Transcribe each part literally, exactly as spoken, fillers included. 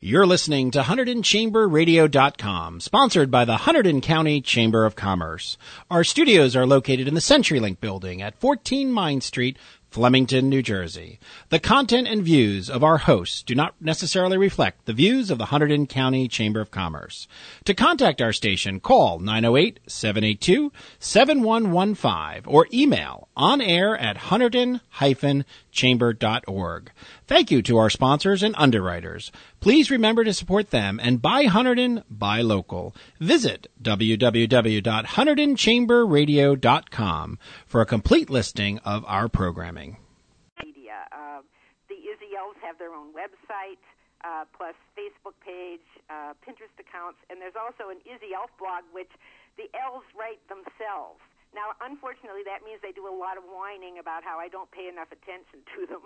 You're listening to Hunterdon Chamber Radio dot com, sponsored by the Hunterdon County Chamber of Commerce. Our studios are located in the CenturyLink building at fourteen Mine Street, Flemington, New Jersey. The content and views of our hosts do not necessarily reflect the views of the Hunterdon County Chamber of Commerce. To contact our station, call nine oh eight, seven eight two, seven one one five or email onair at hunterdon dash chamber dot org. Thank you to our sponsors and underwriters. Please remember to support them and buy Hunterdon, buy local. Visit w w w dot hunterdon chamber radio dot com for a complete listing of our programming. Media. Uh, the Izzy Elves have their own website, uh, plus Facebook page, uh, Pinterest accounts, and there's also an Izzy Elf blog, which the elves write themselves. Now, unfortunately, that means they do a lot of whining about how I don't pay enough attention to them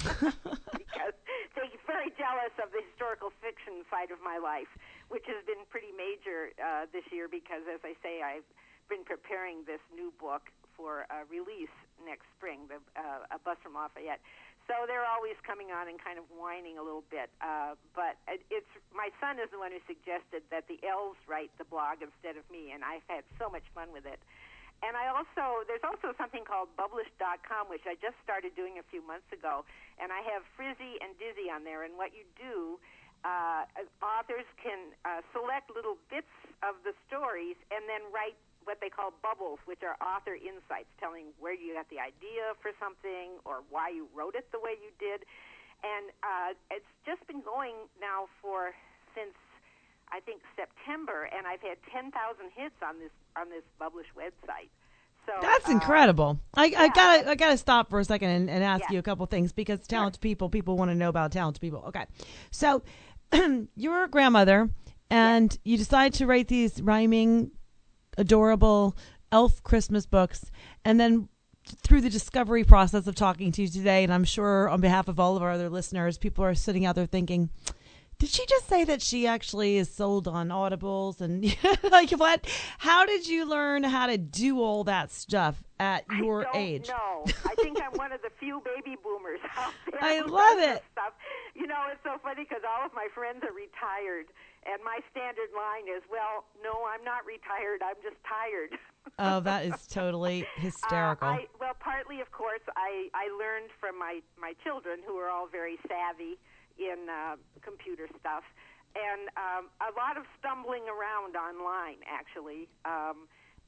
because they're very jealous of the historical fiction side of my life, which has been pretty major uh, this year because, as I say, I've been preparing this new book for uh, release next spring, the, uh, A Bus from Lafayette. So they're always coming on and kind of whining a little bit. Uh, but it's my son is the one who suggested that the elves write the blog instead of me, and I've had so much fun with it. And I also, there's also something called Bubblish dot com, which I just started doing a few months ago. And I have Frizzy and Dizzy on there. And what you do, uh, authors can uh, select little bits of the stories and then write what they call bubbles, which are author insights, telling where you got the idea for something or why you wrote it the way you did. And uh, it's just been going now for since I think September, and I've had ten thousand hits on this on this Bubblish website. So that's uh, incredible. I, yeah, I gotta I gotta stop for a second and, and ask yeah. you a couple things because talented sure. people people want to know about talented people. Okay, so you're a grandmother, and yeah. you decide to write these rhyming, adorable elf Christmas books, and then through the discovery process of talking to you today, and I'm sure on behalf of all of our other listeners, people are sitting out there thinking, did she just say that she actually is sold on Audibles and like what? How did you learn how to do all that stuff at your I don't age? No, I think I'm one of the few baby boomers out there. I love it. Stuff. You know, it's so funny because all of my friends are retired, and my standard line is, "Well, no, I'm not retired. I'm just tired." Oh, that is totally hysterical. Uh, I, well, partly, of course, I I learned from my my children, who are all very savvy in uh, computer stuff, and um, a lot of stumbling around online, actually. Um,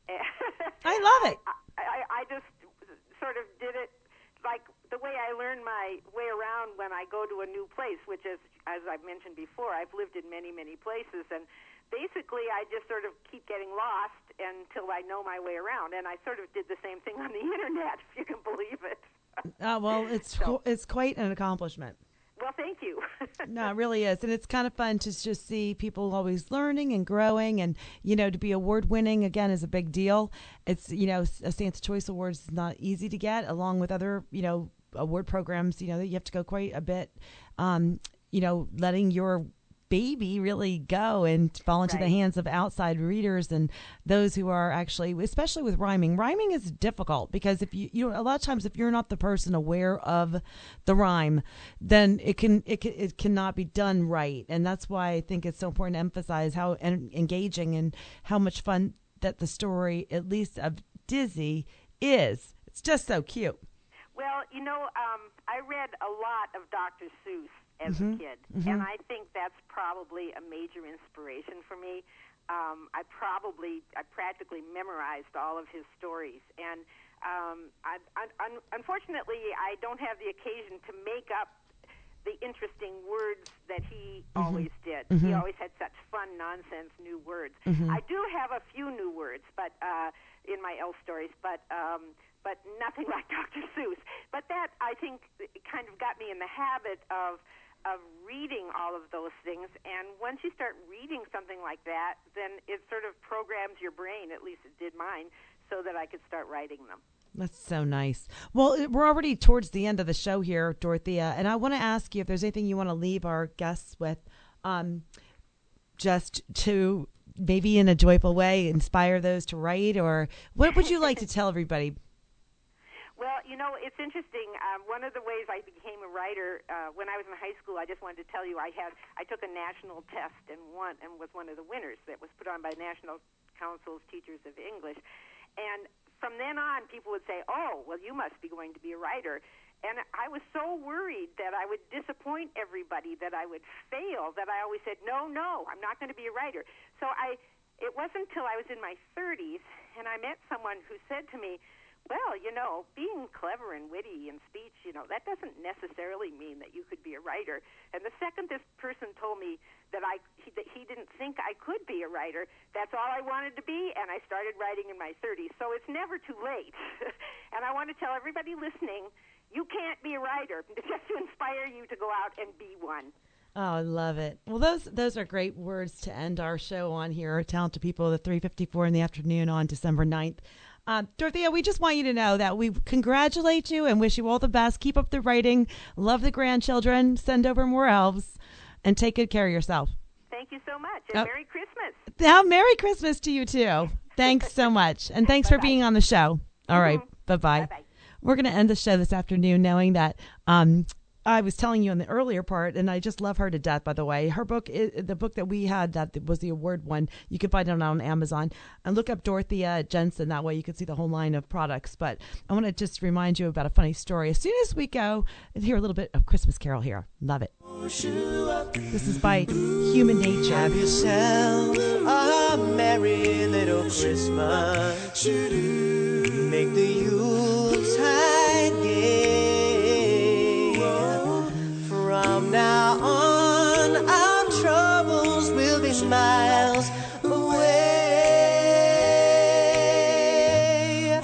I love it. I, I, I just sort of did it like the way I learn my way around when I go to a new place, which is, as I've mentioned before, I've lived in many, many places, and basically I just sort of keep getting lost until I know my way around, and I sort of did the same thing on the Internet, if you can believe it. Uh, well, it's so. It's quite an accomplishment. Well, thank you. No, it really is. And it's kind of fun to just see people always learning and growing. And, you know, to be award winning, again, is a big deal. It's, you know, a Santa Choice Awards is not easy to get, along with other, you know, award programs. You know, you have to go quite a bit, um, you know, letting your baby really go and fall into right. the hands of outside readers and those who are actually, especially with rhyming. Rhyming is difficult because if you, you know, a lot of times if you're not the person aware of the rhyme, then it can, it can, it cannot be done right. And that's why I think it's so important to emphasize how en- engaging and how much fun that the story, at least of Dizzy, is. It's just so cute. Well, you know, um, I read a lot of Doctor Seuss as mm-hmm. a kid, mm-hmm. and I think that's probably a major inspiration for me. Um, I probably, I practically memorized all of his stories, and um, I, un, unfortunately, I don't have the occasion to make up the interesting words that he mm-hmm. always did. Mm-hmm. He always had such fun, nonsense, new words. Mm-hmm. I do have a few new words, but uh, in my elf stories, but um, but nothing like Doctor Seuss. But that, I think, it kind of got me in the habit of of reading all of those things, and once you start reading something like that, then it sort of programs your brain, at least it did mine, so that I could start writing them. That's so nice. Well, we're already towards the end of the show here, Dorothea, and I want to ask you if there's anything you want to leave our guests with, um, just to maybe in a joyful way inspire those to write, or what would you like to tell everybody? Well, you know, it's interesting. Um, one of the ways I became a writer uh, when I was in high school, I just wanted to tell you, I had I took a national test and won and was one of the winners that was put on by National Council's Teachers of English. And from then on, people would say, "Oh, well, you must be going to be a writer." And I was so worried that I would disappoint everybody, that I would fail, that I always said, "No, no, I'm not going to be a writer." So I, it wasn't until I was in my thirties and I met someone who said to me, well, you know, being clever and witty in speech, you know, that doesn't necessarily mean that you could be a writer. And the second this person told me that I he, that he didn't think I could be a writer, that's all I wanted to be, and I started writing in my thirties. So it's never too late. And I want to tell everybody listening, you can't be a writer, just to inspire you to go out and be one. Oh, I love it. Well, those those are great words to end our show on here, Talented People, at three fifty-four in the afternoon on December ninth. Uh, Dorothea, we just want you to know that we congratulate you and wish you all the best. Keep up the writing. Love the grandchildren. Send over more elves. And take good care of yourself. Thank you so much. And oh. Merry Christmas. Now, Merry Christmas to you, too. Thanks so much. And thanks for being on the show. All mm-hmm. right. Bye-bye. Bye-bye. We're going to end the show this afternoon knowing that um, I was telling you in the earlier part, and I just love her to death, by the way. Her book, is, the book that we had that was the award one, you can find it on Amazon. And look up Dorothea Jensen. That way you can see the whole line of products. But I want to just remind you about a funny story. As soon as we go, hear a little bit of Christmas Carol here. Love it. This is by Human Nature. Have yourself a merry little Christmas. Make the Yuletide gay. From now on, our troubles will be miles away.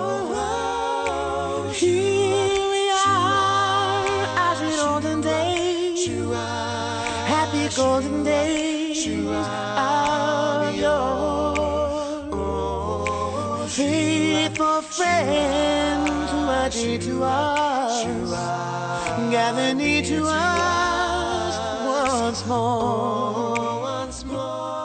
Oh, here we are, as in olden days, happy golden days of yore. Faithful friends who are dear to us, gather near to us once more, once more.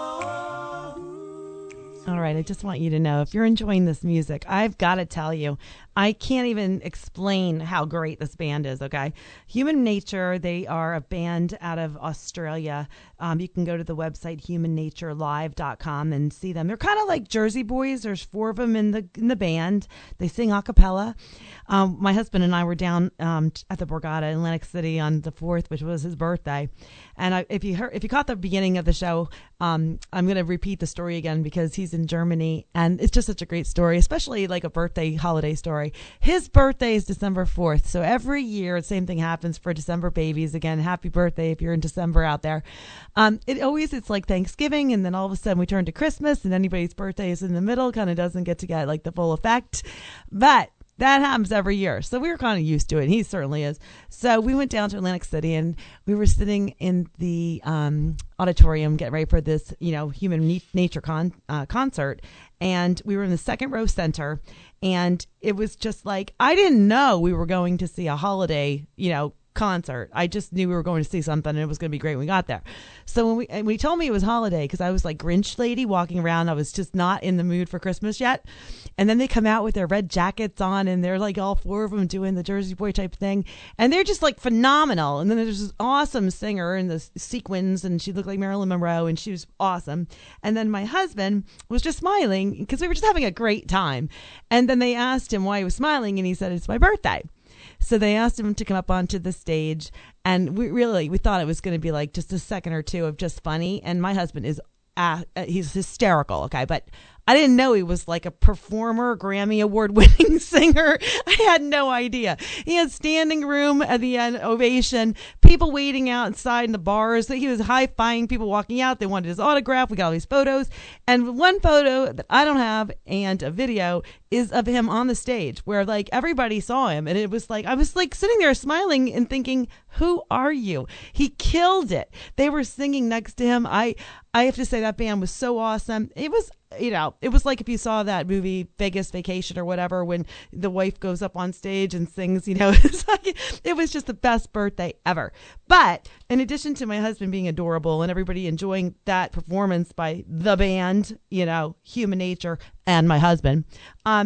All right, I just want you to know, if you're enjoying this music, I've got to tell you, I can't even explain how great this band is, okay? Human Nature, they are a band out of Australia. Um, you can go to the website human nature live dot com and see them. They're kind of like Jersey Boys. There's four of them in the in the band. They sing a cappella. Um, my husband and I were down um, at the Borgata in Atlantic City on the fourth, which was his birthday. And I, if you heard, if you caught the beginning of the show, um, I'm going to repeat the story again because he's in Germany, and it's just such a great story, especially like a birthday holiday story. His birthday is December fourth, so every year the same thing happens for December babies. Again, happy birthday if you're in December out there. Um, it always, it's like Thanksgiving, and then all of a sudden we turn to Christmas, and anybody's birthday is in the middle, kind of doesn't get to get like the full effect. But that happens every year. So we were kind of used to it. He certainly is. So we went down to Atlantic City, and we were sitting in the um, auditorium getting ready for this, you know, Human Nature con- uh, concert. And we were in the second row center. And it was just like, I didn't know we were going to see a holiday, you know, concert. I just knew we were going to see something, and it was going to be great when we got there. So when we and we told me it was holiday, because I was like Grinch lady walking around, I was just not in the mood for Christmas yet. And then they come out with their red jackets on, and they're like all four of them doing the Jersey Boy type thing, and they're just like phenomenal. And then there's this awesome singer in the sequins, and she looked like Marilyn Monroe, and she was awesome. And then my husband was just smiling because we were just having a great time. And then they asked him why he was smiling, and he said, "It's my birthday." So they asked him to come up onto the stage, and we really, we thought it was going to be like just a second or two of just funny. And my husband is, uh, he's hysterical. Okay. But I didn't know he was like a performer, Grammy award winning singer. I had no idea. He had standing room at the end, ovation, people waiting outside in the bars. He was high-fiving people walking out. They wanted his autograph. We got all these photos. And one photo that I don't have and a video is of him on the stage where like everybody saw him. And it was like, I was like sitting there smiling and thinking, who are you? He killed it. They were singing next to him. I, I have to say that band was so awesome. It was, you know, it was like if you saw that movie Vegas Vacation or whatever, when the wife goes up on stage and sings, you know, it's like, it was just the best birthday ever. But in addition to my husband being adorable and everybody enjoying that performance by the band, you know, Human Nature and my husband, um,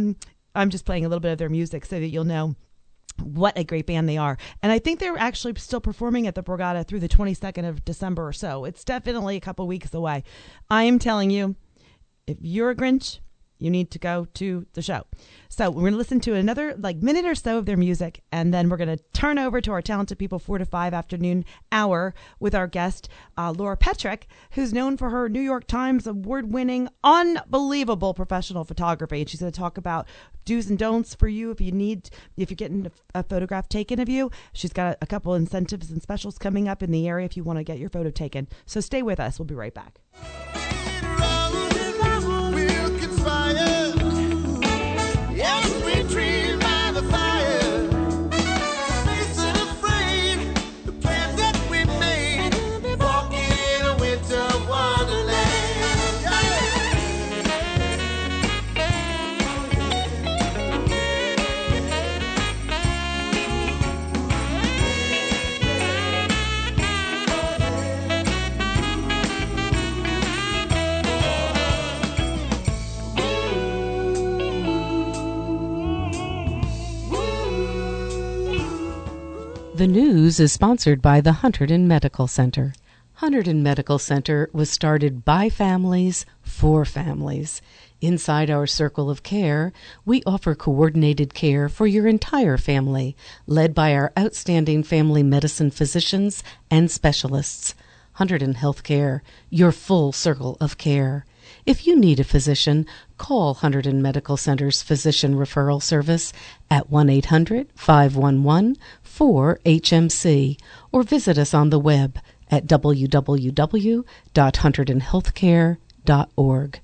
I'm just playing a little bit of their music so that you'll know what a great band they are. And I think they're actually still performing at the Borgata through the twenty-second of December or so. It's definitely a couple weeks away. I am telling you, if you're a Grinch, you need to go to the show. So we're going to listen to another like minute or so of their music, and then we're going to turn over to our Talented People four to five afternoon hour with our guest, uh, Laura Petrick, who's known for her New York Times award-winning, unbelievable professional photography. And she's going to talk about do's and don'ts for you if you need, if you're getting a, a photograph taken of you. She's got a, a couple incentives and specials coming up in the area if you want to get your photo taken. So stay with us. We'll be right back. The news is sponsored by the Hunterdon Medical Center. Hunterdon Medical Center was started by families for families. Inside our circle of care, we offer coordinated care for your entire family, led by our outstanding family medicine physicians and specialists. Hunterdon Healthcare, your full circle of care. If you need a physician, call Hunterdon Medical Center's Physician Referral Service at one eight hundred, five one one, four H M C or visit us on the web at w w w dot hunterdon healthcare dot org.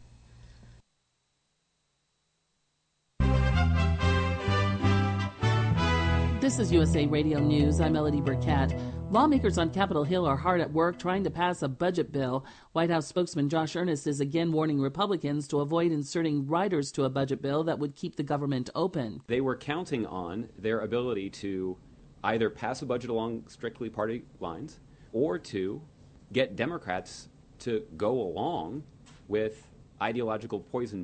This is U S A Radio News. I'm Melody Burkett. Lawmakers on Capitol Hill are hard at work trying to pass a budget bill. White House spokesman Josh Earnest is again warning Republicans to avoid inserting riders to a budget bill that would keep the government open. They were counting on their ability to either pass a budget along strictly party lines or to get Democrats to go along with ideological poison